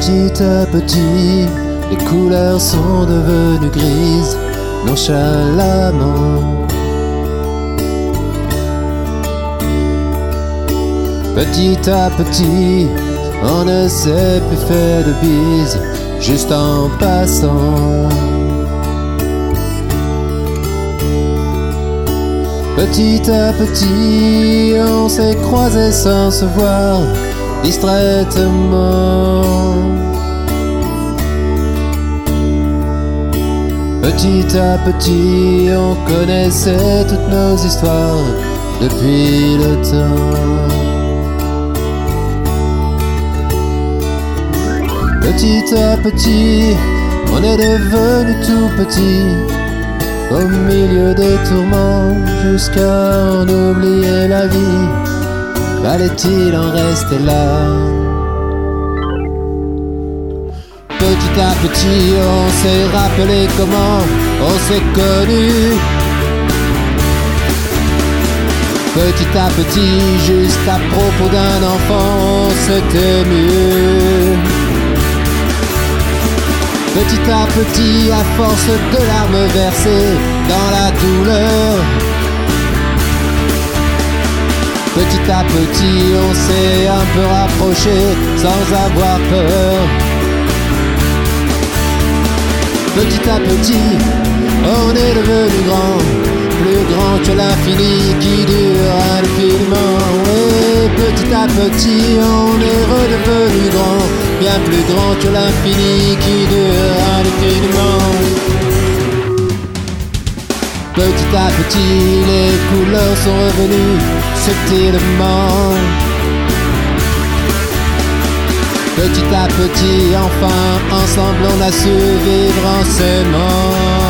Petit à petit, les couleurs sont devenues grises, nonchalamment. Petit à petit, on ne s'est plus fait de bises, juste en passant. Petit à petit, on s'est croisés sans se voir, distraitement. Petit à petit, on connaissait toutes nos histoires depuis le temps. Petit à petit, on est devenu tout petit, au milieu des tourments, jusqu'à en oublier la vie. Fallait-il en rester là? Petit à petit, on s'est rappelé comment on s'est connus. Petit à petit, juste à propos d'un enfant, on s'est ému. Petit à petit, à force de larmes versées dans la douleur, petit à petit, on s'est un peu rapproché sans avoir peur. Petit à petit, on est devenu grand, plus grand que l'infini qui dure indéfiniment. Et petit à petit, on est redevenu grand, bien plus grand que l'infini qui dure indéfiniment. Petit à petit, les couleurs sont revenues subtilement. Petit à petit, enfin, ensemble on a su vivre en s'aimant.